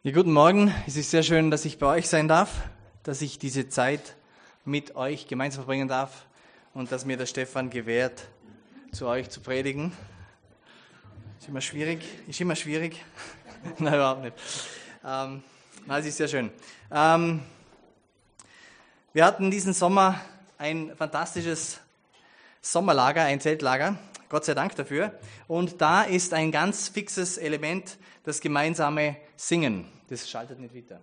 Ja, guten Morgen. Es ist sehr schön, dass ich bei euch sein darf, dass ich diese Zeit mit euch gemeinsam verbringen darf und dass mir der Stefan gewährt, zu euch zu predigen. Ist immer schwierig. Nein, überhaupt nicht. Nein, es ist sehr schön. Wir hatten diesen Sommer ein fantastisches Sommerlager, ein Zeltlager. Gott sei Dank dafür. Und da ist ein ganz fixes Element das gemeinsame Singen. Das schaltet nicht weiter.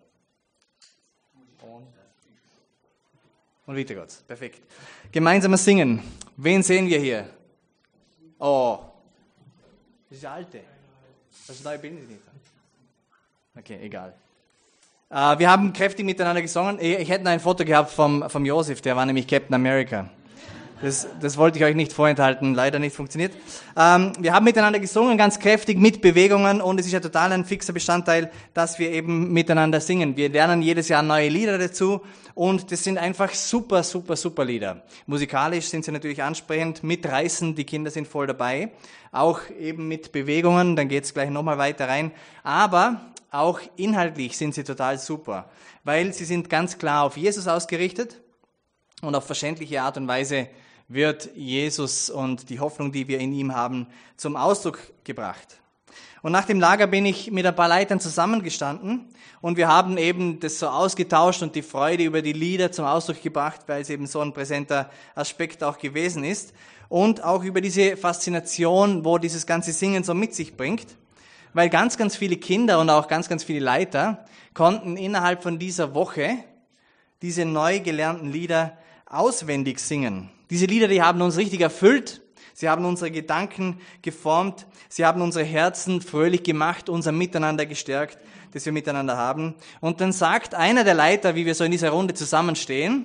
Und weiter geht's. Perfekt. Gemeinsames Singen. Wen sehen wir hier? Oh. Das ist der Alte. Das neue Bild nicht. Okay, egal. Wir haben kräftig miteinander gesungen. Ich hätte noch ein Foto gehabt vom Josef, der war nämlich Captain America. Das wollte ich euch nicht vorenthalten, leider nicht funktioniert. Wir haben miteinander gesungen, ganz kräftig mit Bewegungen, und es ist ja total ein fixer Bestandteil, dass wir eben miteinander singen. Wir lernen jedes Jahr neue Lieder dazu und das sind einfach super Lieder. Musikalisch sind sie natürlich ansprechend, mitreißend, die Kinder sind voll dabei. Auch eben mit Bewegungen, dann geht's gleich nochmal weiter rein. Aber auch inhaltlich sind sie total super, weil sie sind ganz klar auf Jesus ausgerichtet und auf verständliche Art und Weise wird Jesus und die Hoffnung, die wir in ihm haben, zum Ausdruck gebracht. Und nach dem Lager bin ich mit ein paar Leitern zusammengestanden und wir haben eben das so ausgetauscht und die Freude über die Lieder zum Ausdruck gebracht, weil es eben so ein präsenter Aspekt auch gewesen ist, und auch über diese Faszination, wo dieses ganze Singen so mit sich bringt, weil ganz viele Kinder und auch ganz viele Leiter konnten innerhalb von dieser Woche diese neu gelernten Lieder auswendig singen. Diese Lieder, die haben uns richtig erfüllt, sie haben unsere Gedanken geformt, sie haben unsere Herzen fröhlich gemacht, unser Miteinander gestärkt, das wir miteinander haben. Und dann sagt einer der Leiter, wie wir so in dieser Runde zusammenstehen,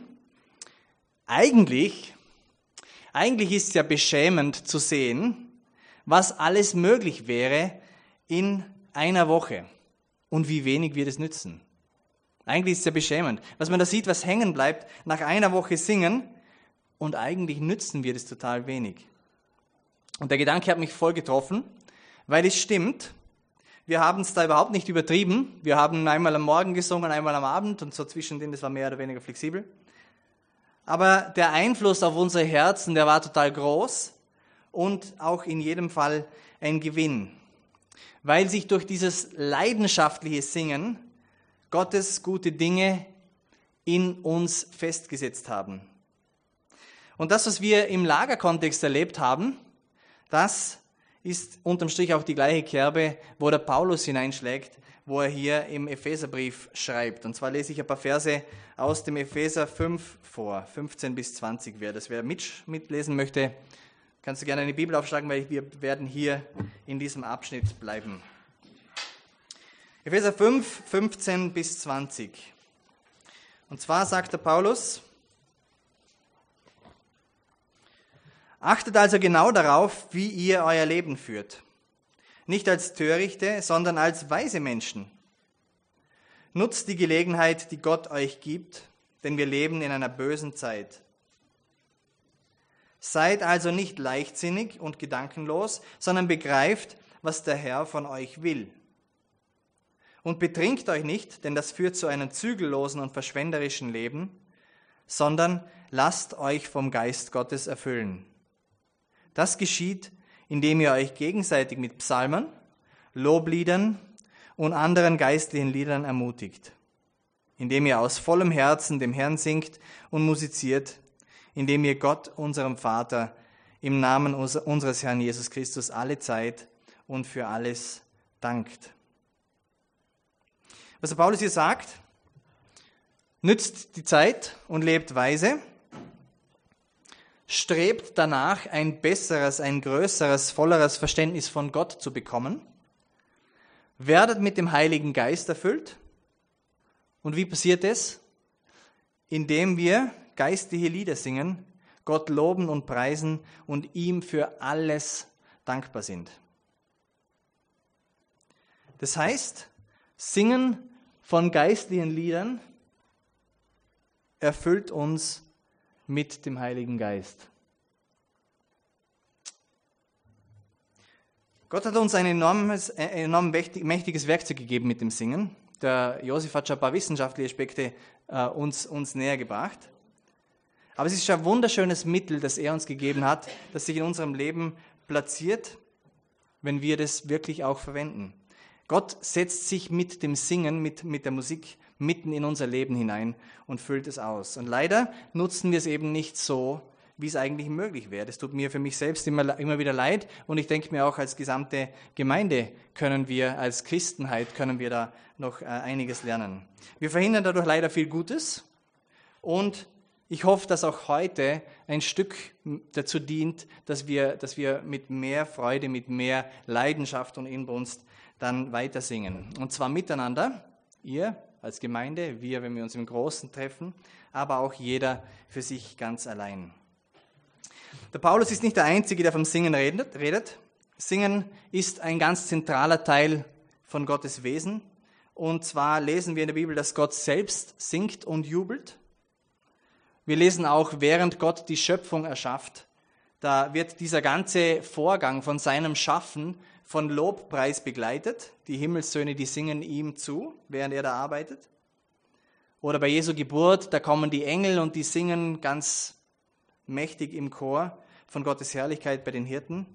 eigentlich ist es ja beschämend zu sehen, was alles möglich wäre in einer Woche und wie wenig wir das nützen. Eigentlich ist es ja beschämend, was man da sieht, was hängen bleibt nach einer Woche Singen, und eigentlich nützen wir das total wenig. Und der Gedanke hat mich voll getroffen, weil es stimmt, wir haben es da überhaupt nicht übertrieben. Wir haben einmal am Morgen gesungen, einmal am Abend und so zwischendrin, das war mehr oder weniger flexibel. Aber der Einfluss auf unsere Herzen, der war total groß und auch in jedem Fall ein Gewinn, weil sich durch dieses leidenschaftliche Singen Gottes gute Dinge in uns festgesetzt haben. Und das, was wir im Lagerkontext erlebt haben, das ist unterm Strich auch die gleiche Kerbe, wo der Paulus hineinschlägt, wo er hier im Epheserbrief schreibt. Und zwar lese ich ein paar Verse aus dem Epheser 5 vor, 15 bis 20. Wer mitlesen möchte, kannst du gerne eine Bibel aufschlagen, weil wir werden hier in diesem Abschnitt bleiben. Epheser 5, 15 bis 20. Und zwar sagt der Paulus: Achtet also genau darauf, wie ihr euer Leben führt. Nicht als Törichte, sondern als weise Menschen. Nutzt die Gelegenheit, die Gott euch gibt, denn wir leben in einer bösen Zeit. Seid also nicht leichtsinnig und gedankenlos, sondern begreift, was der Herr von euch will. Und betrinkt euch nicht, denn das führt zu einem zügellosen und verschwenderischen Leben, sondern lasst euch vom Geist Gottes erfüllen. Das geschieht, indem ihr euch gegenseitig mit Psalmen, Lobliedern und anderen geistlichen Liedern ermutigt, indem ihr aus vollem Herzen dem Herrn singt und musiziert, indem ihr Gott, unserem Vater, im Namen unseres Herrn Jesus Christus alle Zeit und für alles dankt. Was der Paulus hier sagt: Nützt die Zeit und lebt weise, strebt danach, ein besseres, ein größeres, volleres Verständnis von Gott zu bekommen, werdet mit dem Heiligen Geist erfüllt. Und wie passiert es? Indem wir geistliche Lieder singen, Gott loben und preisen und ihm für alles dankbar sind. Das heißt, Singen von geistlichen Liedern erfüllt uns mit dem Heiligen Geist. Gott hat uns ein enorm mächtiges Werkzeug gegeben mit dem Singen. Der Josef hat schon ein paar wissenschaftliche Aspekte uns näher gebracht. Aber es ist schon ein wunderschönes Mittel, das er uns gegeben hat, das sich in unserem Leben platziert, wenn wir das wirklich auch verwenden. Gott setzt sich mit dem Singen, mit der Musik mitten in unser Leben hinein und füllt es aus. Und leider nutzen wir es eben nicht so, wie es eigentlich möglich wäre. Das tut mir für mich selbst immer wieder leid und ich denke mir auch als gesamte Gemeinde als Christenheit können wir da noch einiges lernen. Wir verhindern dadurch leider viel Gutes und ich hoffe, dass auch heute ein Stück dazu dient, dass wir mit mehr Freude, mit mehr Leidenschaft und Inbrunst dann weiter singen. Und zwar miteinander, ihr als Gemeinde, wir, wenn wir uns im Großen treffen, aber auch jeder für sich ganz allein. Der Paulus ist nicht der Einzige, der vom Singen redet. Singen ist ein ganz zentraler Teil von Gottes Wesen. Und zwar lesen wir in der Bibel, dass Gott selbst singt und jubelt. Wir lesen auch, während Gott die Schöpfung erschafft, da wird dieser ganze Vorgang von seinem Schaffen von Lobpreis begleitet. Die Himmelssöhne, die singen ihm zu, während er da arbeitet. Oder bei Jesu Geburt, da kommen die Engel und die singen ganz mächtig im Chor von Gottes Herrlichkeit bei den Hirten.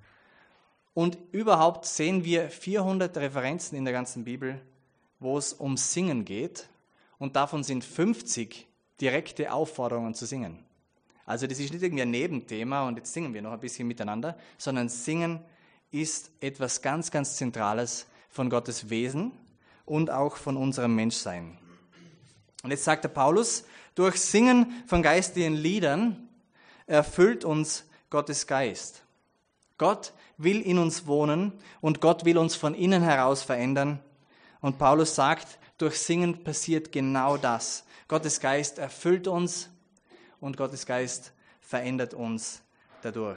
Und überhaupt sehen wir 400 Referenzen in der ganzen Bibel, wo es um Singen geht. Und davon sind 50 direkte Aufforderungen zu singen. Also das ist nicht irgendwie ein Nebenthema und jetzt singen wir noch ein bisschen miteinander, sondern Singen ist etwas ganz, ganz Zentrales von Gottes Wesen und auch von unserem Menschsein. Und jetzt sagt der Paulus, durch Singen von geistlichen Liedern erfüllt uns Gottes Geist. Gott will in uns wohnen und Gott will uns von innen heraus verändern. Und Paulus sagt, durch Singen passiert genau das. Gottes Geist erfüllt uns und Gottes Geist verändert uns dadurch.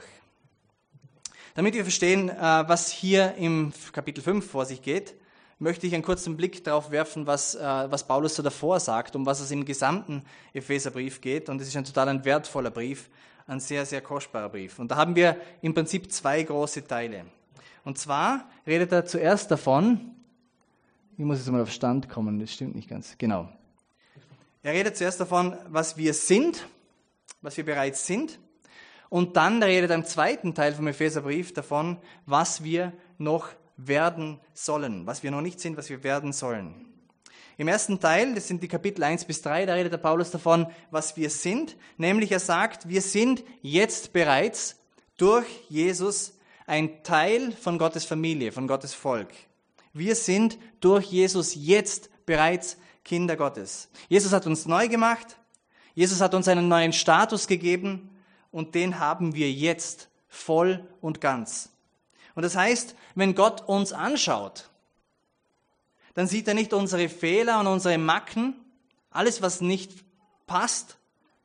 Damit wir verstehen, was hier im Kapitel 5 vor sich geht, möchte ich einen kurzen Blick darauf werfen, was Paulus so davor sagt, um was es im gesamten Epheserbrief geht. Und es ist ein total wertvoller Brief, ein sehr, sehr kostbarer Brief. Und da haben wir im Prinzip zwei große Teile. Und zwar redet er zuerst davon, ich muss jetzt mal auf Stand kommen, das stimmt nicht ganz, genau. Er redet zuerst davon, was wir sind, was wir bereits sind. Und dann redet er im zweiten Teil vom Epheserbrief davon, was wir noch werden sollen, was wir noch nicht sind, was wir werden sollen. Im ersten Teil, das sind die Kapitel 1-3, da redet der Paulus davon, was wir sind, nämlich er sagt, wir sind jetzt bereits durch Jesus ein Teil von Gottes Familie, von Gottes Volk. Wir sind durch Jesus jetzt bereits Kinder Gottes. Jesus hat uns neu gemacht, Jesus hat uns einen neuen Status gegeben und den haben wir jetzt voll und ganz. Und das heißt, wenn Gott uns anschaut, dann sieht er nicht unsere Fehler und unsere Macken, alles, was nicht passt.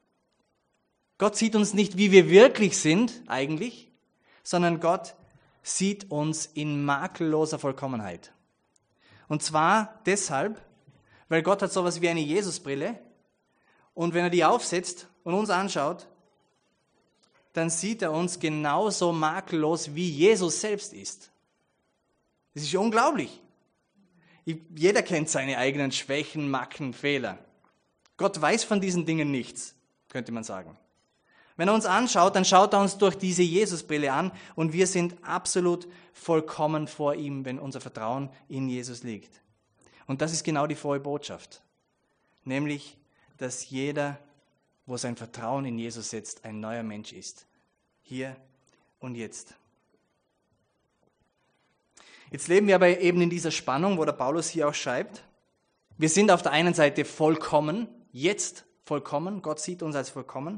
Gott sieht uns nicht, wie wir wirklich sind, eigentlich, sondern Gott sieht uns in makelloser Vollkommenheit. Und zwar deshalb, weil Gott hat sowas wie eine Jesusbrille und wenn er die aufsetzt und uns anschaut, dann sieht er uns genauso makellos, wie Jesus selbst ist. Das ist unglaublich. Jeder kennt seine eigenen Schwächen, Macken, Fehler. Gott weiß von diesen Dingen nichts, könnte man sagen. Wenn er uns anschaut, dann schaut er uns durch diese Jesusbrille an und wir sind absolut vollkommen vor ihm, wenn unser Vertrauen in Jesus liegt. Und das ist genau die frohe Botschaft. Nämlich, dass jeder, wo sein Vertrauen in Jesus setzt, ein neuer Mensch ist. Hier und jetzt. Jetzt leben wir aber eben in dieser Spannung, wo der Paulus hier auch schreibt. Wir sind auf der einen Seite vollkommen, jetzt vollkommen, Gott sieht uns als vollkommen.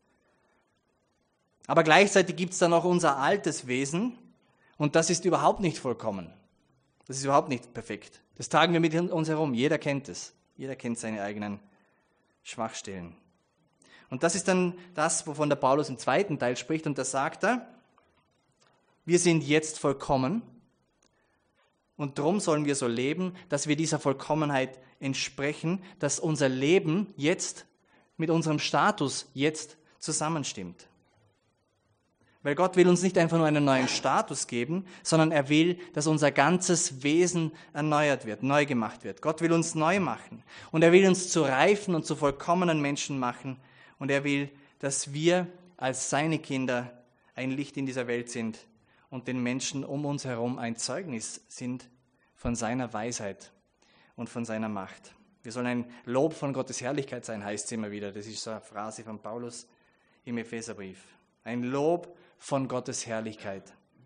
Aber gleichzeitig gibt es dann auch unser altes Wesen und das ist überhaupt nicht vollkommen. Das ist überhaupt nicht perfekt. Das tragen wir mit uns herum, jeder kennt es. Jeder kennt seine eigenen Schwachstellen. Und das ist dann das, wovon der Paulus im zweiten Teil spricht und da sagt er, wir sind jetzt vollkommen. Und darum sollen wir so leben, dass wir dieser Vollkommenheit entsprechen, dass unser Leben jetzt mit unserem Status jetzt zusammenstimmt. Weil Gott will uns nicht einfach nur einen neuen Status geben, sondern er will, dass unser ganzes Wesen erneuert wird, neu gemacht wird. Gott will uns neu machen und er will uns zu reifen und zu vollkommenen Menschen machen und er will, dass wir als seine Kinder ein Licht in dieser Welt sind und den Menschen um uns herum ein Zeugnis sind von seiner Weisheit und von seiner Macht. Wir sollen ein Lob von Gottes Herrlichkeit sein, heißt es immer wieder. Das ist so eine Phrase von Paulus im Epheserbrief. Ein Lob von Gottes Herrlichkeit.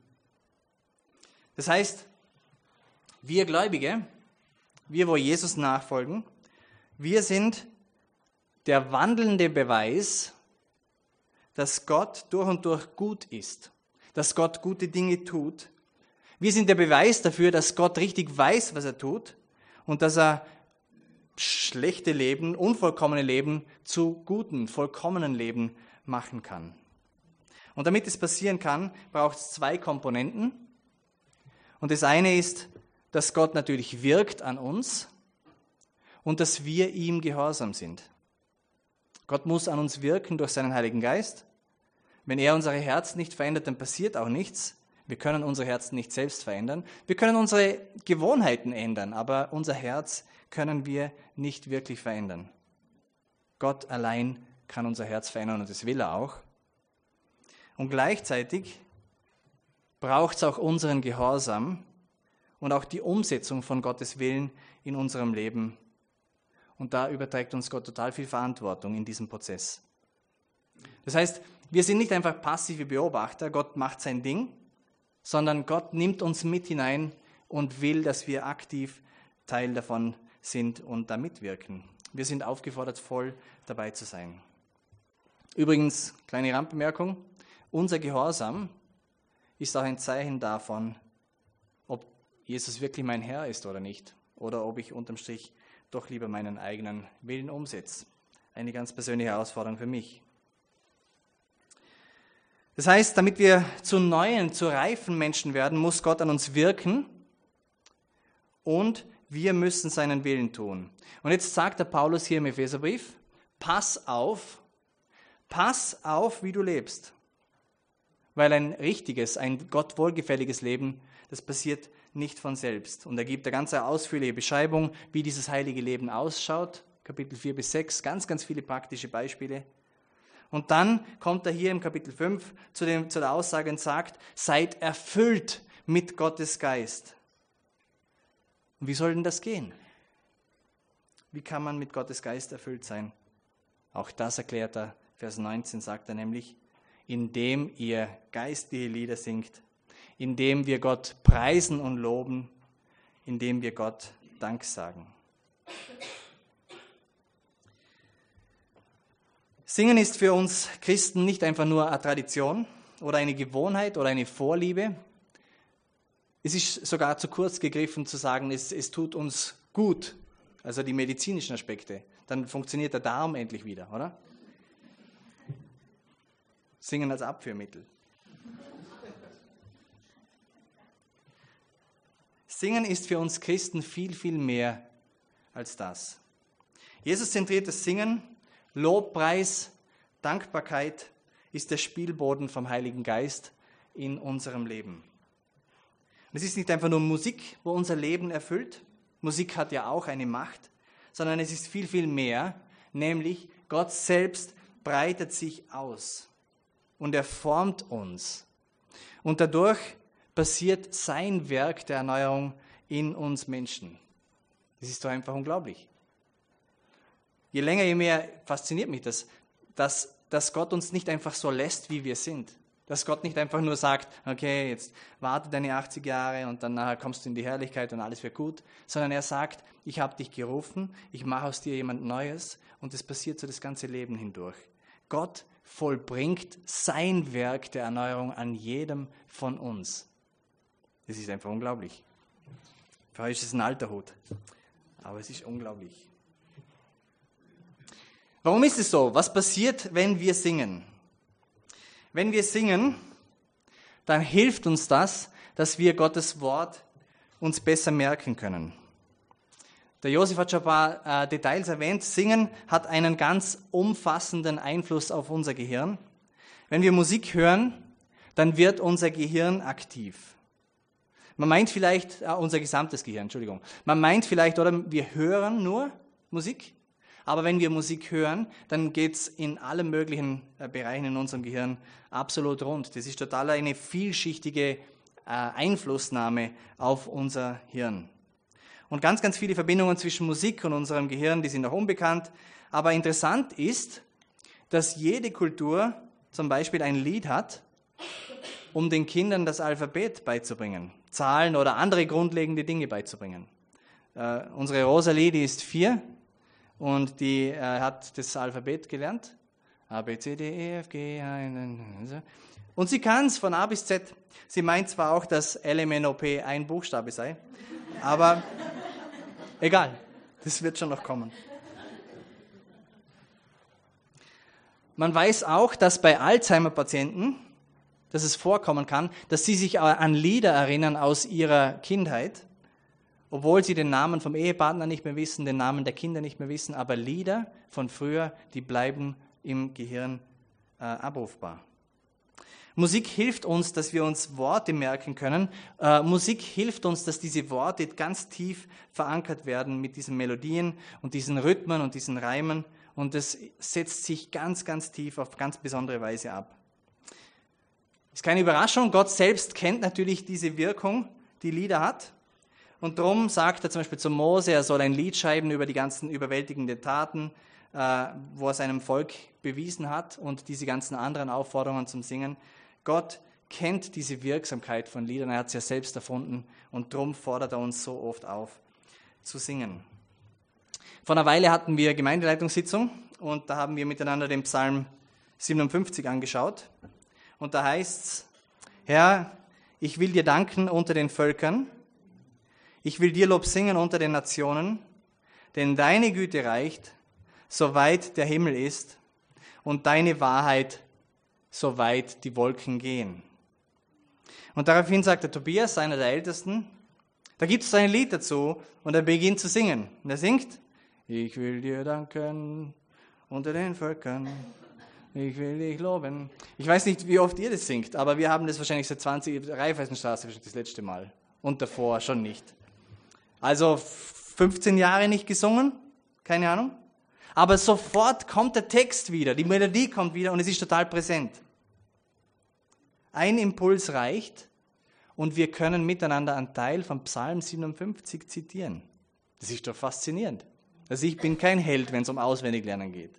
Das heißt, wir Gläubige, wir, wo Jesus nachfolgen, wir sind der wandelnde Beweis, dass Gott durch und durch gut ist, dass Gott gute Dinge tut. Wir sind der Beweis dafür, dass Gott richtig weiß, was er tut und dass er schlechte Leben, unvollkommene Leben zu guten, vollkommenen Leben machen kann. Und damit es passieren kann, braucht es zwei Komponenten. Und das eine ist, dass Gott natürlich wirkt an uns und dass wir ihm gehorsam sind. Gott muss an uns wirken durch seinen Heiligen Geist. Wenn er unsere Herzen nicht verändert, dann passiert auch nichts. Wir können unsere Herzen nicht selbst verändern. Wir können unsere Gewohnheiten ändern, aber unser Herz können wir nicht wirklich verändern. Gott allein kann unser Herz verändern und das will er auch. Und gleichzeitig braucht es auch unseren Gehorsam und auch die Umsetzung von Gottes Willen in unserem Leben. Und da überträgt uns Gott total viel Verantwortung in diesem Prozess. Das heißt, wir sind nicht einfach passive Beobachter, Gott macht sein Ding, sondern Gott nimmt uns mit hinein und will, dass wir aktiv Teil davon sind und da mitwirken. Wir sind aufgefordert, voll dabei zu sein. Übrigens, kleine Randbemerkung, unser Gehorsam ist auch ein Zeichen davon, ob Jesus wirklich mein Herr ist oder nicht, oder ob ich unterm Strich doch lieber meinen eigenen Willen umsetze. Eine ganz persönliche Herausforderung für mich. Das heißt, damit wir zu neuen, zu reifen Menschen werden, muss Gott an uns wirken und wir müssen seinen Willen tun. Und jetzt sagt der Paulus hier im Epheserbrief, pass auf, wie du lebst. Weil ein richtiges, ein Gott wohlgefälliges Leben, das passiert nicht von selbst. Und er gibt eine ganz ausführliche Beschreibung, wie dieses heilige Leben ausschaut. Kapitel 4 bis 6, ganz, ganz viele praktische Beispiele. Und dann kommt er hier im Kapitel 5 zu der Aussage und sagt, seid erfüllt mit Gottes Geist. Und wie soll denn das gehen? Wie kann man mit Gottes Geist erfüllt sein? Auch das erklärt er, Vers 19 sagt er nämlich, indem ihr geistliche Lieder singt, indem wir Gott preisen und loben, indem wir Gott Dank sagen. Singen ist für uns Christen nicht einfach nur eine Tradition oder eine Gewohnheit oder eine Vorliebe. Es ist sogar zu kurz gegriffen zu sagen, es tut uns gut, also die medizinischen Aspekte. Dann funktioniert der Darm endlich wieder, oder? Singen als Abführmittel. Singen ist für uns Christen viel, viel mehr als das. Jesus-zentriertes Singen, Lobpreis, Dankbarkeit ist der Spielboden vom Heiligen Geist in unserem Leben. Es ist nicht einfach nur Musik, wo unser Leben erfüllt. Musik hat ja auch eine Macht, sondern es ist viel, viel mehr, nämlich Gott selbst breitet sich aus und er formt uns. Und dadurch passiert sein Werk der Erneuerung in uns Menschen. Das ist doch einfach unglaublich. Je länger, je mehr fasziniert mich das, dass Gott uns nicht einfach so lässt, wie wir sind. Dass Gott nicht einfach nur sagt, okay, jetzt warte deine 80 Jahre und dann nachher kommst du in die Herrlichkeit und alles wird gut. Sondern er sagt, ich habe dich gerufen, ich mache aus dir jemand Neues und das passiert so das ganze Leben hindurch. Gott vollbringt sein Werk der Erneuerung an jedem von uns. Das ist einfach unglaublich. Für euch ist es ein alter Hut, aber es ist unglaublich. Warum ist es so? Was passiert, wenn wir singen? Wenn wir singen, dann hilft uns das, dass wir Gottes Wort uns besser merken können. Der Josef hat schon ein paar Details erwähnt. Singen hat einen ganz umfassenden Einfluss auf unser Gehirn. Wenn wir Musik hören, dann wird unser Gehirn aktiv. Man meint vielleicht, unser gesamtes Gehirn, Entschuldigung. Man meint vielleicht, oder wir hören nur Musik, aber wenn wir Musik hören, dann geht es in allen möglichen Bereichen in unserem Gehirn absolut rund. Das ist total eine vielschichtige Einflussnahme auf unser Hirn. Und ganz, ganz viele Verbindungen zwischen Musik und unserem Gehirn, die sind noch unbekannt. Aber interessant ist, dass jede Kultur zum Beispiel ein Lied hat, um den Kindern das Alphabet beizubringen, Zahlen oder andere grundlegende Dinge beizubringen. Unsere Rosalie, die ist 4 und die hat das Alphabet gelernt. A, B, C, D, E, F, G, und sie kann es von A bis Z. Sie meint zwar auch, dass LMNOP ein Buchstabe sei, aber egal, das wird schon noch kommen. Man weiß auch, dass bei Alzheimer-Patienten, dass es vorkommen kann, dass sie sich an Lieder erinnern aus ihrer Kindheit, obwohl sie den Namen vom Ehepartner nicht mehr wissen, den Namen der Kinder nicht mehr wissen, aber Lieder von früher, die bleiben im Gehirn abrufbar. Musik hilft uns, dass wir uns Worte merken können. Musik hilft uns, dass diese Worte ganz tief verankert werden mit diesen Melodien und diesen Rhythmen und diesen Reimen. Und das setzt sich ganz, ganz tief auf ganz besondere Weise ab. Ist keine Überraschung, Gott selbst kennt natürlich diese Wirkung, die Lieder hat. Und darum sagt er zum Beispiel zu Mose, er soll ein Lied schreiben über die ganzen überwältigenden Taten, wo er seinem Volk bewiesen hat und diese ganzen anderen Aufforderungen zum Singen. Gott kennt diese Wirksamkeit von Liedern, er hat es ja selbst erfunden und darum fordert er uns so oft auf, zu singen. Vor einer Weile hatten wir Gemeindeleitungssitzung und da haben wir miteinander den Psalm 57 angeschaut. Und da heißt es, Herr, ich will dir danken unter den Völkern, ich will dir Lob singen unter den Nationen, denn deine Güte reicht, soweit der Himmel ist und deine Wahrheit soweit die Wolken gehen. Und daraufhin sagt der Tobias, einer der Ältesten, da gibt es ein Lied dazu und er beginnt zu singen. Und er singt, ich will dir danken unter den Völkern, ich will dich loben. Ich weiß nicht, wie oft ihr das singt, aber wir haben das wahrscheinlich seit 20, Raiffeisenstraße das letzte Mal und davor schon nicht. Also 15 Jahre nicht gesungen, keine Ahnung. Aber sofort kommt der Text wieder, die Melodie kommt wieder und es ist total präsent. Ein Impuls reicht und wir können miteinander einen Teil von Psalm 57 zitieren. Das ist doch faszinierend. Also ich bin kein Held, wenn es um Auswendiglernen geht.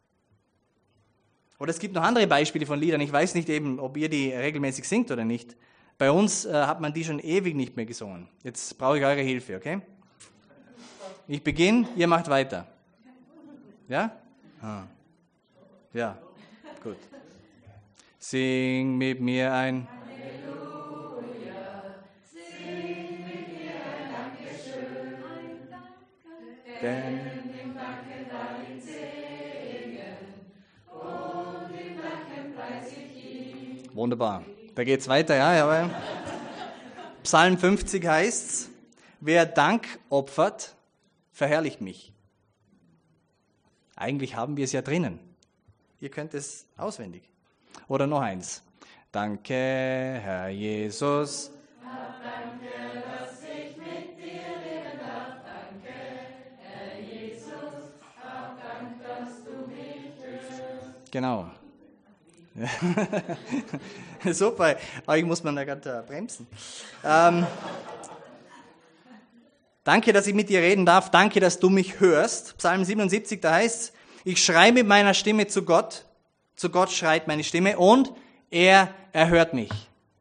Oder es gibt noch andere Beispiele von Liedern. Ich weiß nicht eben, ob ihr die regelmäßig singt oder nicht. Bei uns hat man die schon ewig nicht mehr gesungen. Jetzt brauche ich eure Hilfe, okay? Ich beginne, ihr macht weiter. Ja? Ja, gut. Sing mit mir ein. Halleluja, sing mit mir ein Dankeschön. Denn im Danken dein Segen und im Danken preis ich ihn. Wunderbar. Da geht's weiter, ja, jawohl. Psalm 50 heißt's, wer Dank opfert, verherrlicht mich. Eigentlich haben wir es ja drinnen. Ihr könnt es auswendig. Oder noch eins. Danke, Herr Jesus. Danke, dass ich mit dir leben darf. Danke, Herr Jesus. Hab Dank, dass du mich hörst. Genau. Super, aber ich muss mal da gerade bremsen. Danke, dass ich mit dir reden darf. Danke, dass du mich hörst. Psalm 77, da heißt es, ich schreie mit meiner Stimme zu Gott schreit meine Stimme und er erhört mich.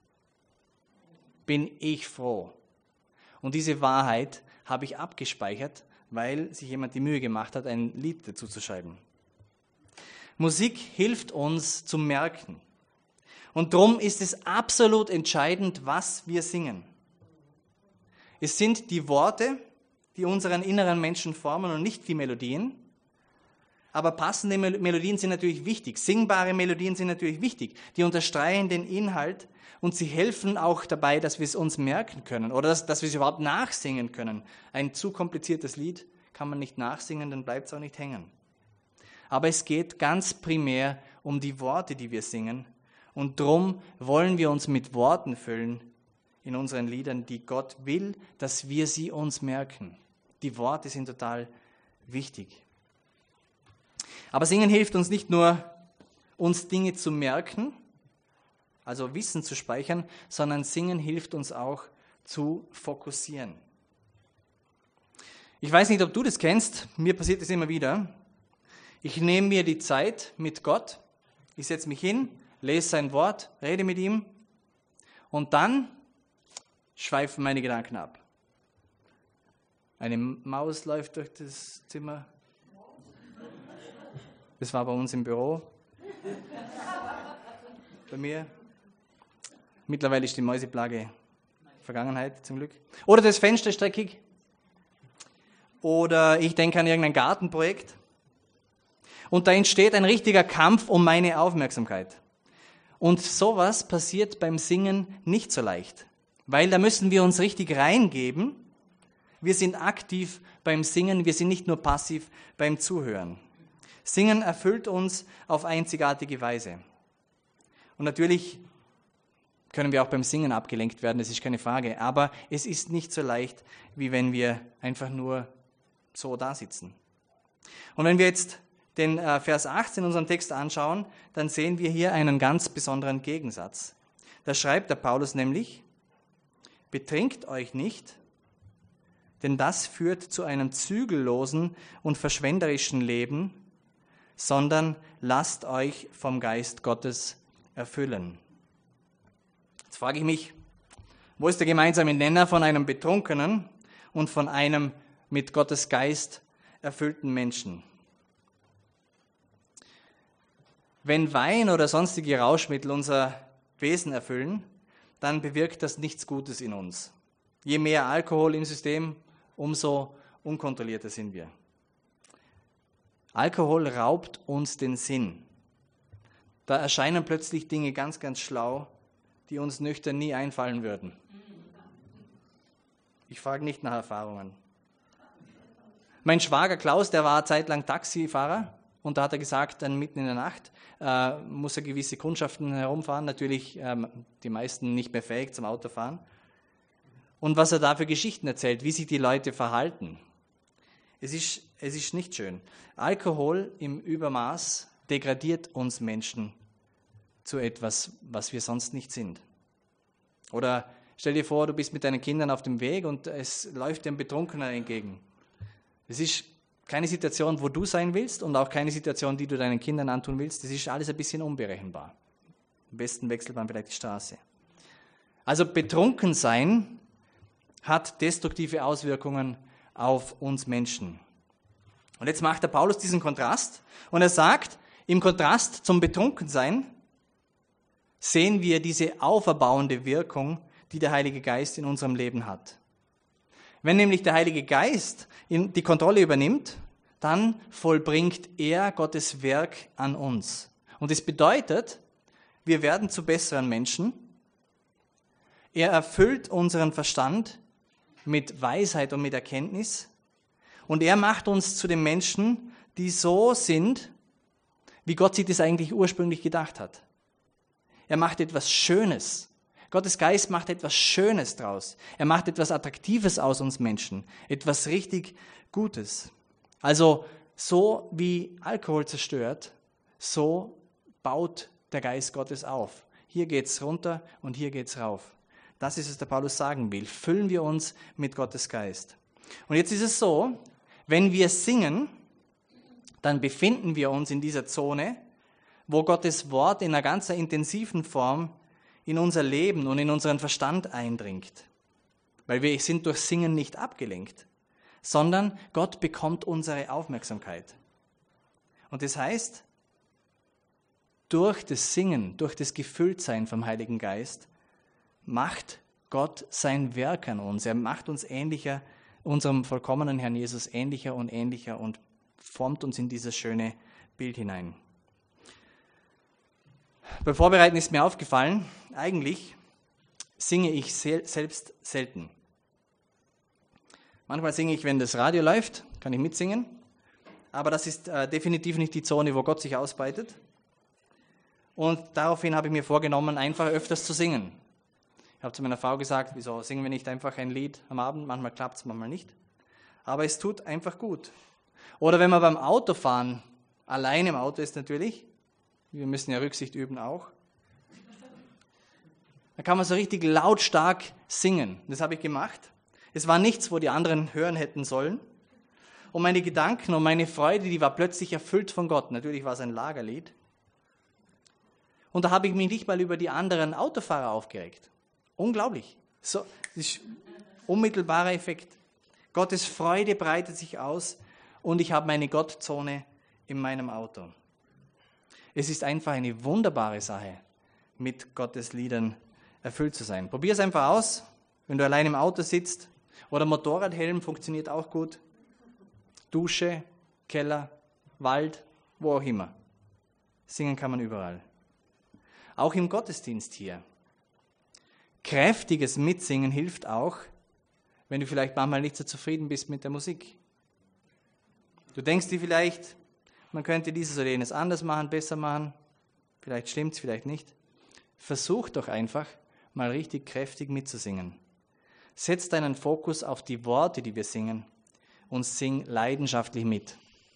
Bin ich froh. Und diese Wahrheit habe ich abgespeichert, weil sich jemand die Mühe gemacht hat, ein Lied dazu zu schreiben. Musik hilft uns zu merken. Und darum ist es absolut entscheidend, was wir singen. Es sind die Worte, die unseren inneren Menschen formen und nicht die Melodien. Aber passende Melodien sind natürlich wichtig. Singbare Melodien sind natürlich wichtig. Die unterstreichen den Inhalt und sie helfen auch dabei, dass wir es uns merken können oder dass wir es überhaupt nachsingen können. Ein zu kompliziertes Lied kann man nicht nachsingen, dann bleibt es auch nicht hängen. Aber es geht ganz primär um die Worte, die wir singen Und drum wollen wir uns mit Worten füllen in unseren Liedern, die Gott will, dass wir sie uns merken. Die Worte sind total wichtig. Aber Singen hilft uns nicht nur, uns Dinge zu merken, also Wissen zu speichern, sondern Singen hilft uns auch zu fokussieren. Ich weiß nicht, ob du das kennst, mir passiert das immer wieder. Ich nehme mir die Zeit mit Gott, ich setze mich hin, lese sein Wort, rede mit ihm und dann schweifen meine Gedanken ab. Eine Maus läuft durch das Zimmer. Das war bei uns im Büro. Bei mir. Mittlerweile ist die Mäuseplage Vergangenheit, zum Glück. Oder das Fenster ist dreckig. Oder ich denke an irgendein Gartenprojekt. Und da entsteht ein richtiger Kampf um meine Aufmerksamkeit. Und sowas passiert beim Singen nicht so leicht. Weil da müssen wir uns richtig reingeben. Wir sind aktiv beim Singen, wir sind nicht nur passiv beim Zuhören. Singen erfüllt uns auf einzigartige Weise. Und natürlich können wir auch beim Singen abgelenkt werden, das ist keine Frage. Aber es ist nicht so leicht, wie wenn wir einfach nur so da sitzen. Und wenn wir jetzt den Vers 18 in unserem Text anschauen, dann sehen wir hier einen ganz besonderen Gegensatz. Da schreibt der Paulus nämlich: Betrinkt euch nicht, denn das führt zu einem zügellosen und verschwenderischen Leben, sondern lasst euch vom Geist Gottes erfüllen. Jetzt frage ich mich, wo ist der gemeinsame Nenner von einem Betrunkenen und von einem mit Gottes Geist erfüllten Menschen? Wenn Wein oder sonstige Rauschmittel unser Wesen erfüllen, dann bewirkt das nichts Gutes in uns. Je mehr Alkohol im System, umso unkontrollierter sind wir. Alkohol raubt uns den Sinn. Da erscheinen plötzlich Dinge ganz, ganz schlau, die uns nüchtern nie einfallen würden. Ich frage nicht nach Erfahrungen. Mein Schwager Klaus, der war zeitlang Taxifahrer und da hat er gesagt, dann mitten in der Nacht muss er gewisse Kundschaften herumfahren, natürlich die meisten nicht mehr fähig zum Autofahren. Und was er da für Geschichten erzählt, wie sich die Leute verhalten. Es ist nicht schön. Alkohol im Übermaß degradiert uns Menschen zu etwas, was wir sonst nicht sind. Oder stell dir vor, du bist mit deinen Kindern auf dem Weg und es läuft dir ein Betrunkener entgegen. Es ist keine Situation, wo du sein willst und auch keine Situation, die du deinen Kindern antun willst. Das ist alles ein bisschen unberechenbar. Am besten wechselt man vielleicht die Straße. Also betrunken sein hat destruktive Auswirkungen auf uns Menschen. Und jetzt macht der Paulus diesen Kontrast und er sagt, im Kontrast zum Betrunkensein sehen wir diese auferbauende Wirkung, die der Heilige Geist in unserem Leben hat. Wenn nämlich der Heilige Geist die Kontrolle übernimmt, dann vollbringt er Gottes Werk an uns. Und das bedeutet, wir werden zu besseren Menschen. Er erfüllt unseren Verstand mit Weisheit und mit Erkenntnis. Und er macht uns zu den Menschen, die so sind, wie Gott sich das eigentlich ursprünglich gedacht hat. Er macht etwas Schönes. Gottes Geist macht etwas Schönes draus. Er macht etwas Attraktives aus uns Menschen. Etwas richtig Gutes. Also so wie Alkohol zerstört, so baut der Geist Gottes auf. Hier geht's runter und hier geht's rauf. Das ist, was der Paulus sagen will. Füllen wir uns mit Gottes Geist. Und jetzt ist es so, wenn wir singen, dann befinden wir uns in dieser Zone, wo Gottes Wort in einer ganz intensiven Form in unser Leben und in unseren Verstand eindringt. Weil wir sind durch Singen nicht abgelenkt, sondern Gott bekommt unsere Aufmerksamkeit. Und das heißt, durch das Singen, durch das Gefülltsein vom Heiligen Geist, macht Gott sein Werk an uns. Er macht uns ähnlicher, unserem vollkommenen Herrn Jesus ähnlicher und formt uns in dieses schöne Bild hinein. Beim Vorbereiten ist mir aufgefallen, eigentlich singe ich selbst selten. Manchmal singe ich, wenn das Radio läuft, kann ich mitsingen, aber das ist definitiv nicht die Zone, wo Gott sich ausbreitet. Und daraufhin habe ich mir vorgenommen, einfach öfters zu singen. Ich habe zu meiner Frau gesagt, wieso singen wir nicht einfach ein Lied am Abend? Manchmal klappt es, manchmal nicht. Aber es tut einfach gut. Oder wenn man beim Autofahren, allein im Auto ist natürlich, wir müssen ja Rücksicht üben auch, da kann man so richtig lautstark singen. Das habe ich gemacht. Es war nichts, wo die anderen hören hätten sollen. Und meine Gedanken und meine Freude, die war plötzlich erfüllt von Gott. Natürlich war es ein Lagerlied. Und da habe ich mich nicht mal über die anderen Autofahrer aufgeregt. Unglaublich. So, das ist ein unmittelbarer Effekt. Gottes Freude breitet sich aus und ich habe meine Gottzone in meinem Auto. Es ist einfach eine wunderbare Sache, mit Gottes Liedern erfüllt zu sein. Probier es einfach aus, wenn du allein im Auto sitzt. Oder Motorradhelm funktioniert auch gut. Dusche, Keller, Wald, wo auch immer. Singen kann man überall. Auch im Gottesdienst hier. Kräftiges Mitsingen hilft auch, wenn du vielleicht manchmal nicht so zufrieden bist mit der Musik. Du denkst dir vielleicht, man könnte dieses oder jenes anders machen, besser machen. Vielleicht stimmt es, vielleicht nicht. Versuch doch einfach, mal richtig kräftig mitzusingen. Setz deinen Fokus auf die Worte, die wir singen, und sing leidenschaftlich mit.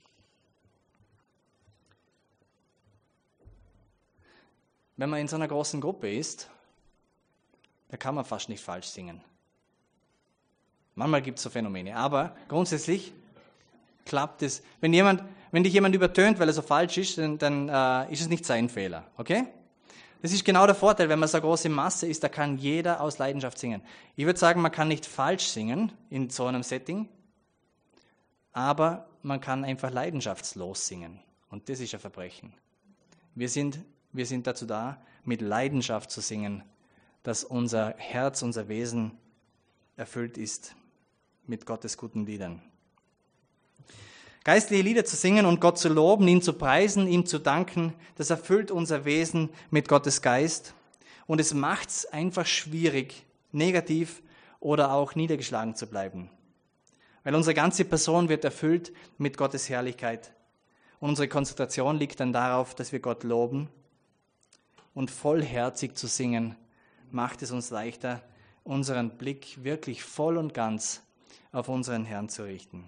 Wenn man in so einer großen Gruppe ist, da kann man fast nicht falsch singen. Manchmal gibt es so Phänomene, aber grundsätzlich klappt es. Wenn dich jemand übertönt, weil er so falsch ist, dann ist es nicht sein Fehler, okay? Das ist genau der Vorteil, wenn man so eine große Masse ist, da kann jeder aus Leidenschaft singen. Ich würde sagen, man kann nicht falsch singen in so einem Setting, aber man kann einfach leidenschaftslos singen. Und das ist ein Verbrechen. Wir sind dazu da, mit Leidenschaft zu singen, dass unser Herz, unser Wesen erfüllt ist mit Gottes guten Liedern. Geistliche Lieder zu singen und Gott zu loben, ihn zu preisen, ihm zu danken, das erfüllt unser Wesen mit Gottes Geist. Und es macht es einfach schwierig, negativ oder auch niedergeschlagen zu bleiben. Weil unsere ganze Person wird erfüllt mit Gottes Herrlichkeit. Und unsere Konzentration liegt dann darauf, dass wir Gott loben. Und vollherzig zu singen, macht es uns leichter, unseren Blick wirklich voll und ganz auf unseren Herrn zu richten.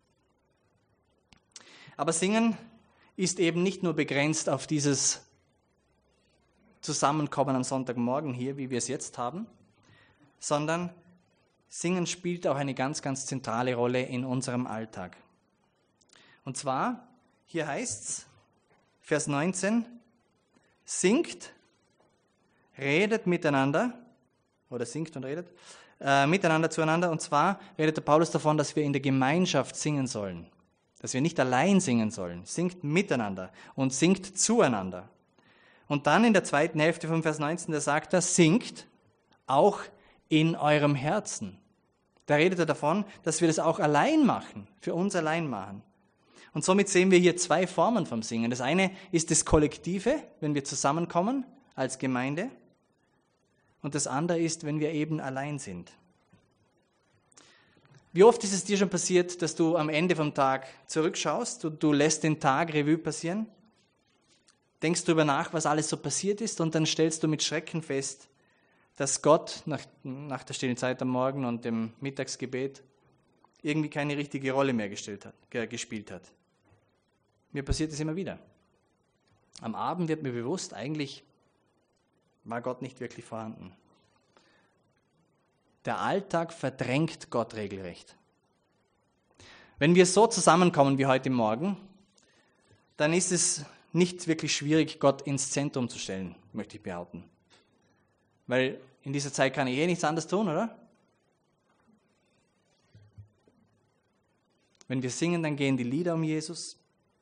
Aber Singen ist eben nicht nur begrenzt auf dieses Zusammenkommen am Sonntagmorgen hier, wie wir es jetzt haben, sondern Singen spielt auch eine ganz, ganz zentrale Rolle in unserem Alltag. Und zwar, hier heißt es, Vers 19, singt, redet miteinander, oder singt und redet, miteinander zueinander. Und zwar redet der Paulus davon, dass wir in der Gemeinschaft singen sollen. Dass wir nicht allein singen sollen. Singt miteinander und singt zueinander. Und dann in der zweiten Hälfte vom Vers 19, da sagt er, singt auch in eurem Herzen. Da redet er davon, dass wir das auch allein machen, für uns allein machen. Und somit sehen wir hier zwei Formen vom Singen. Das eine ist das Kollektive, wenn wir zusammenkommen als Gemeinde. Und das andere ist, wenn wir eben allein sind. Wie oft ist es dir schon passiert, dass du am Ende vom Tag zurückschaust und du lässt den Tag Revue passieren, denkst darüber nach, was alles so passiert ist und dann stellst du mit Schrecken fest, dass Gott nach der stillen Zeit am Morgen und dem Mittagsgebet irgendwie keine richtige Rolle mehr gespielt hat. Mir passiert es immer wieder. Am Abend wird mir bewusst, eigentlich war Gott nicht wirklich vorhanden. Der Alltag verdrängt Gott regelrecht. Wenn wir so zusammenkommen wie heute Morgen, dann ist es nicht wirklich schwierig, Gott ins Zentrum zu stellen, möchte ich behaupten. Weil in dieser Zeit kann ich nichts anderes tun, oder? Wenn wir singen, dann gehen die Lieder um Jesus,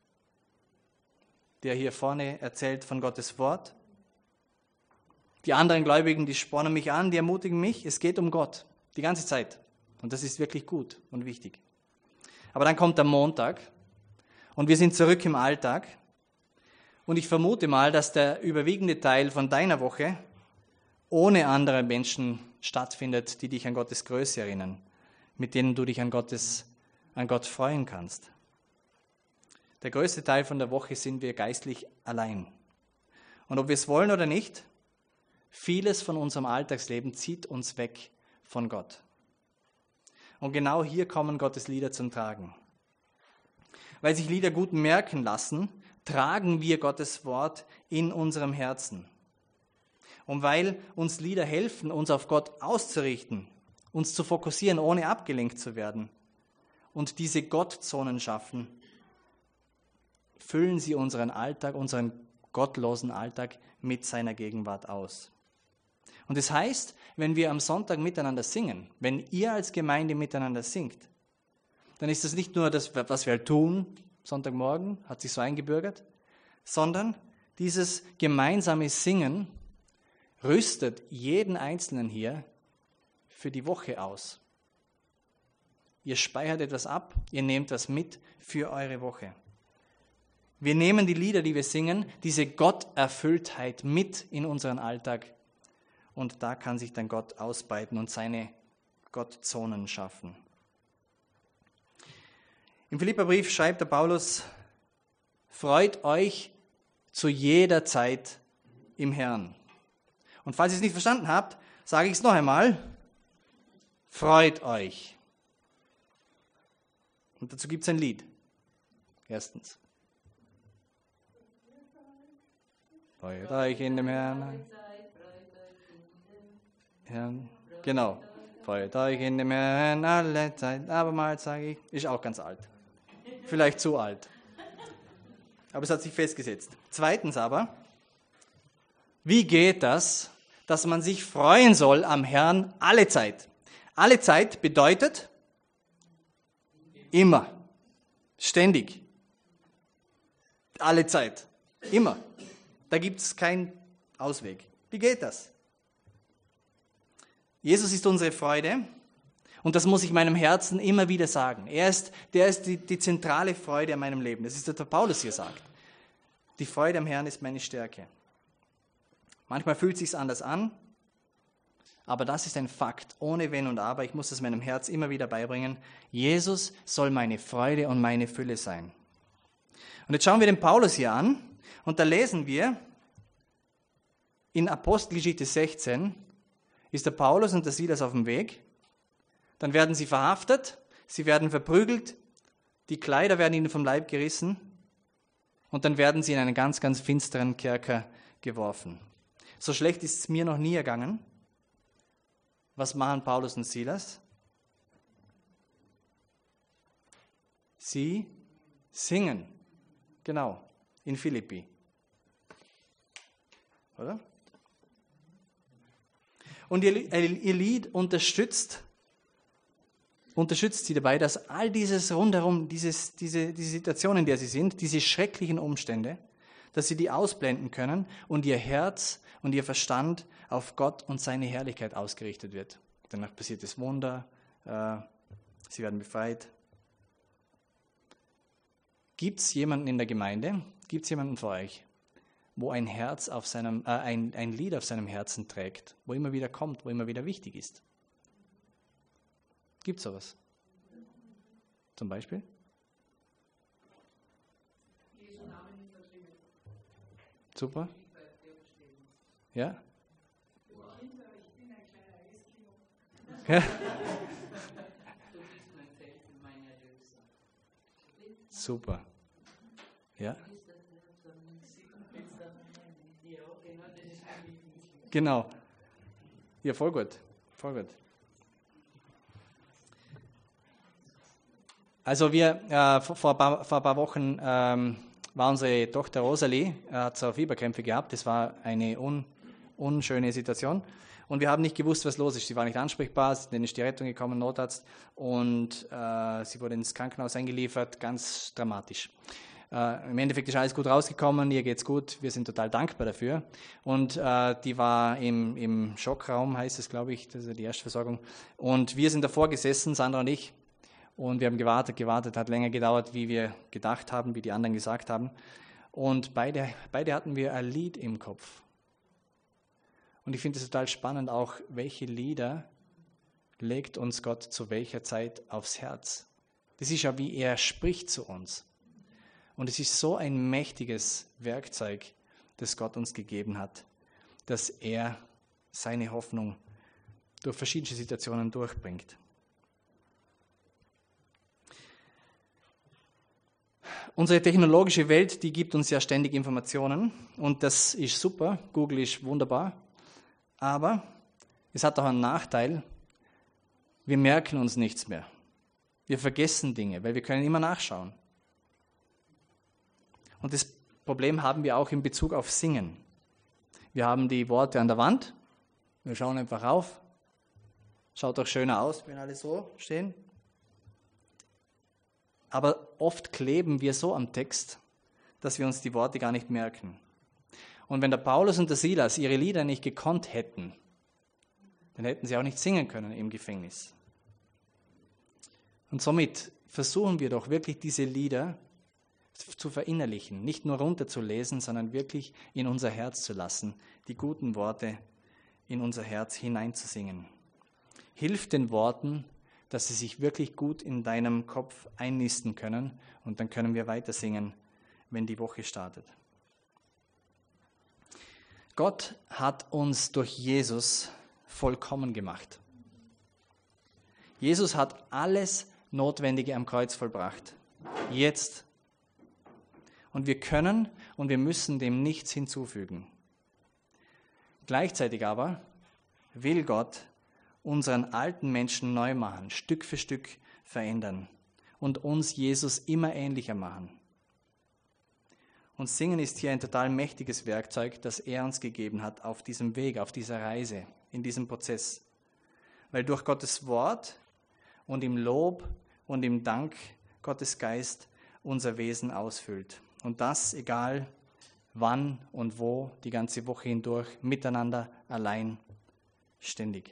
der hier vorne erzählt von Gottes Wort. Die anderen Gläubigen, die spornen mich an, die ermutigen mich. Es geht um Gott, die ganze Zeit. Und das ist wirklich gut und wichtig. Aber dann kommt der Montag und wir sind zurück im Alltag. Und ich vermute mal, dass der überwiegende Teil von deiner Woche ohne andere Menschen stattfindet, die dich an Gottes Größe erinnern, mit denen du dich an Gott freuen kannst. Der größte Teil von der Woche sind wir geistlich allein. Und ob wir es wollen oder nicht, vieles von unserem Alltagsleben zieht uns weg von Gott. Und genau hier kommen Gottes Lieder zum Tragen. Weil sich Lieder gut merken lassen, tragen wir Gottes Wort in unserem Herzen. Und weil uns Lieder helfen, uns auf Gott auszurichten, uns zu fokussieren, ohne abgelenkt zu werden, und diese Gottzonen schaffen, füllen sie unseren Alltag, unseren gottlosen Alltag mit seiner Gegenwart aus. Und das heißt, wenn wir am Sonntag miteinander singen, wenn ihr als Gemeinde miteinander singt, dann ist das nicht nur das, was wir halt tun, Sonntagmorgen, hat sich so eingebürgert, sondern dieses gemeinsame Singen rüstet jeden Einzelnen hier für die Woche aus. Ihr speichert etwas ab, ihr nehmt was mit für eure Woche. Wir nehmen die Lieder, die wir singen, diese Gotterfülltheit mit in unseren Alltag und da kann sich dann Gott ausbreiten und seine Gottzonen schaffen. Im Philipperbrief schreibt der Paulus, freut euch zu jeder Zeit im Herrn. Und falls ihr es nicht verstanden habt, sage ich es noch einmal, freut euch. Und dazu gibt es ein Lied. Erstens. Freut euch in dem Herrn. Herrn. Genau. Freut euch in dem Herrn alle Zeit. Abermals sage ich, ist auch ganz alt. Vielleicht zu alt. Aber es hat sich festgesetzt. Zweitens aber, wie geht das, dass man sich freuen soll am Herrn alle Zeit? Alle Zeit bedeutet immer, ständig, alle Zeit, immer. Da gibt es keinen Ausweg. Wie geht das? Jesus ist unsere Freude und das muss ich meinem Herzen immer wieder sagen. Der ist die zentrale Freude an meinem Leben. Das ist, was der Paulus hier sagt. Die Freude am Herrn ist meine Stärke. Manchmal fühlt es sich anders an, aber das ist ein Fakt, ohne Wenn und Aber. Ich muss es meinem Herz immer wieder beibringen. Jesus soll meine Freude und meine Fülle sein. Und jetzt schauen wir den Paulus hier an und da lesen wir, in Apostelgeschichte 16 ist der Paulus und der Silas auf dem Weg. Dann werden sie verhaftet, sie werden verprügelt, die Kleider werden ihnen vom Leib gerissen und dann werden sie in einen ganz, ganz finsteren Kerker geworfen. So schlecht ist es mir noch nie ergangen. Was machen Paulus und Silas? Sie singen. Genau, in Philippi. Oder? Und ihr Lied unterstützt sie dabei, dass all dieses rundherum, diese Situation, in der sie sind, diese schrecklichen Umstände, dass sie die ausblenden können und ihr Herz und ihr Verstand auf Gott und seine Herrlichkeit ausgerichtet wird. Danach passiert das Wunder, sie werden befreit. Gibt es jemanden in der Gemeinde, gibt es jemanden von euch, wo ein Herz auf ein Lied auf seinem Herzen trägt, wo immer wieder kommt, wo immer wieder wichtig ist? Gibt es sowas? Zum Beispiel? Super. Ja? Ja? Super. Ja? Genau. Ja, voll gut. Voll gut. Also vor ein paar Wochen war unsere Tochter Rosalie, hat so Fieberkrämpfe gehabt. Das war eine unschöne Situation. Und wir haben nicht gewusst, was los ist. Sie war nicht ansprechbar, dann ist die Rettung gekommen, Notarzt. Und sie wurde ins Krankenhaus eingeliefert, ganz dramatisch. Im Endeffekt ist alles gut rausgekommen, ihr geht's gut, wir sind total dankbar dafür. Und die war im Schockraum, heißt es, glaube ich, das ist die Erstversorgung. Und wir sind davor gesessen, Sandra und ich. Und wir haben gewartet, hat länger gedauert, wie wir gedacht haben, wie die anderen gesagt haben. Und beide hatten wir ein Lied im Kopf. Und ich finde es total spannend auch, welche Lieder legt uns Gott zu welcher Zeit aufs Herz. Das ist ja, wie er spricht zu uns. Und es ist so ein mächtiges Werkzeug, das Gott uns gegeben hat, dass er seine Hoffnung durch verschiedene Situationen durchbringt. Unsere technologische Welt, die gibt uns ja ständig Informationen und das ist super, Google ist wunderbar, aber es hat auch einen Nachteil, wir merken uns nichts mehr. Wir vergessen Dinge, weil wir können immer nachschauen. Und das Problem haben wir auch in Bezug auf Singen. Wir haben die Worte an der Wand, wir schauen einfach rauf, schaut auch schöner aus, wenn alle so stehen. Aber oft kleben wir so am Text, dass wir uns die Worte gar nicht merken. Und wenn der Paulus und der Silas ihre Lieder nicht gekonnt hätten, dann hätten sie auch nicht singen können im Gefängnis. Und somit versuchen wir doch wirklich diese Lieder zu verinnerlichen, nicht nur runterzulesen, sondern wirklich in unser Herz zu lassen, die guten Worte in unser Herz hineinzusingen. Hilf den Worten, dass sie sich wirklich gut in deinem Kopf einnisten können und dann können wir weiter singen, wenn die Woche startet. Gott hat uns durch Jesus vollkommen gemacht. Jesus hat alles Notwendige am Kreuz vollbracht. Jetzt. Und wir können und wir müssen dem nichts hinzufügen. Gleichzeitig aber will Gott unseren alten Menschen neu machen, Stück für Stück verändern und uns Jesus immer ähnlicher machen. Und Singen ist hier ein total mächtiges Werkzeug, das er uns gegeben hat auf diesem Weg, auf dieser Reise, in diesem Prozess. Weil durch Gottes Wort und im Lob und im Dank Gottes Geist unser Wesen ausfüllt. Und das egal wann und wo, die ganze Woche hindurch, miteinander, allein, ständig.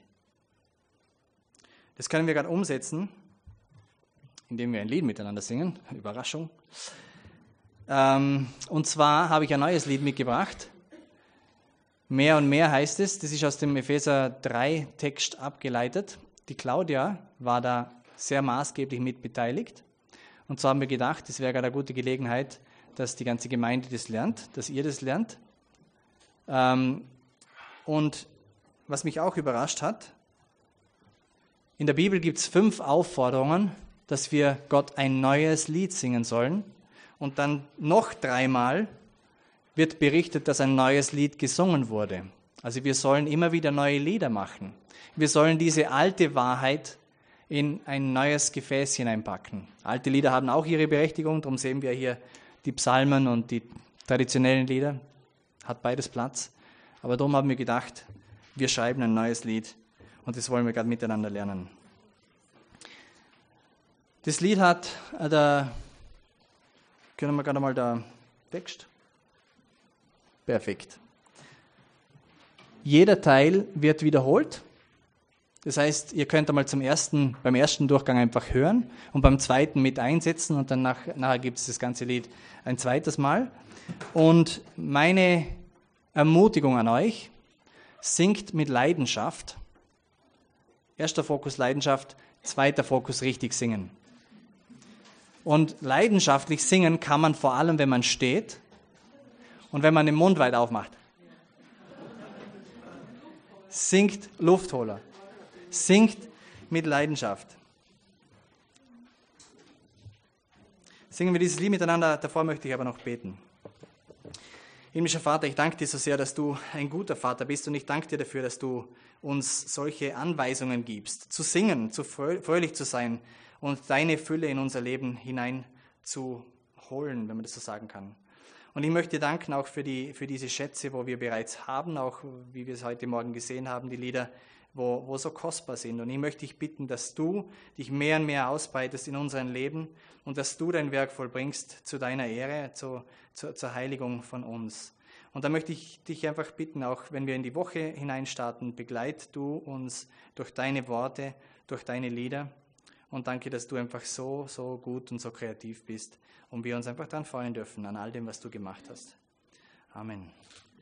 Das können wir gerade umsetzen, indem wir ein Lied miteinander singen. Überraschung. Und zwar habe ich ein neues Lied mitgebracht. Mehr und mehr heißt es. Das ist aus dem Epheser 3 Text abgeleitet. Die Claudia war da sehr maßgeblich mit beteiligt. Und so haben wir gedacht, es wäre gerade eine gute Gelegenheit, dass die ganze Gemeinde das lernt, dass ihr das lernt. Und was mich auch überrascht hat, in der Bibel gibt es 5 Aufforderungen, dass wir Gott ein neues Lied singen sollen. Und dann noch 3-mal wird berichtet, dass ein neues Lied gesungen wurde. Also wir sollen immer wieder neue Lieder machen. Wir sollen diese alte Wahrheit in ein neues Gefäß hineinpacken. Alte Lieder haben auch ihre Berechtigung, darum sehen wir hier die Psalmen und die traditionellen Lieder. Hat beides Platz. Aber darum haben wir gedacht, wir schreiben ein neues Lied und das wollen wir gerade miteinander lernen. Das Lied hat, können wir gerade mal da Text? Perfekt. Jeder Teil wird wiederholt. Das heißt, ihr könnt einmal beim ersten Durchgang einfach hören und beim zweiten mit einsetzen und dann nachher gibt es das ganze Lied ein zweites Mal. Und meine Ermutigung an euch, singt mit Leidenschaft. Erster Fokus Leidenschaft, zweiter Fokus richtig singen. Und leidenschaftlich singen kann man vor allem, wenn man steht und wenn man den Mund weit aufmacht. Singt Luftholer. Singt mit Leidenschaft. Singen wir dieses Lied miteinander, davor möchte ich aber noch beten. Himmlischer Vater, ich danke dir so sehr, dass du ein guter Vater bist und ich danke dir dafür, dass du uns solche Anweisungen gibst, zu singen, fröhlich zu sein und deine Fülle in unser Leben hinein zu holen, wenn man das so sagen kann. Und ich möchte danken auch für diese Schätze, wo wir bereits haben, auch wie wir es heute Morgen gesehen haben, die Lieder, wo so kostbar sind. Und ich möchte dich bitten, dass du dich mehr und mehr ausbreitest in unserem Leben und dass du dein Werk vollbringst zu deiner Ehre, zur Heiligung von uns. Und da möchte ich dich einfach bitten, auch wenn wir in die Woche hineinstarten, begleit du uns durch deine Worte, durch deine Lieder. Und danke, dass du einfach so gut und so kreativ bist und wir uns einfach daran freuen dürfen, an all dem, was du gemacht hast. Amen.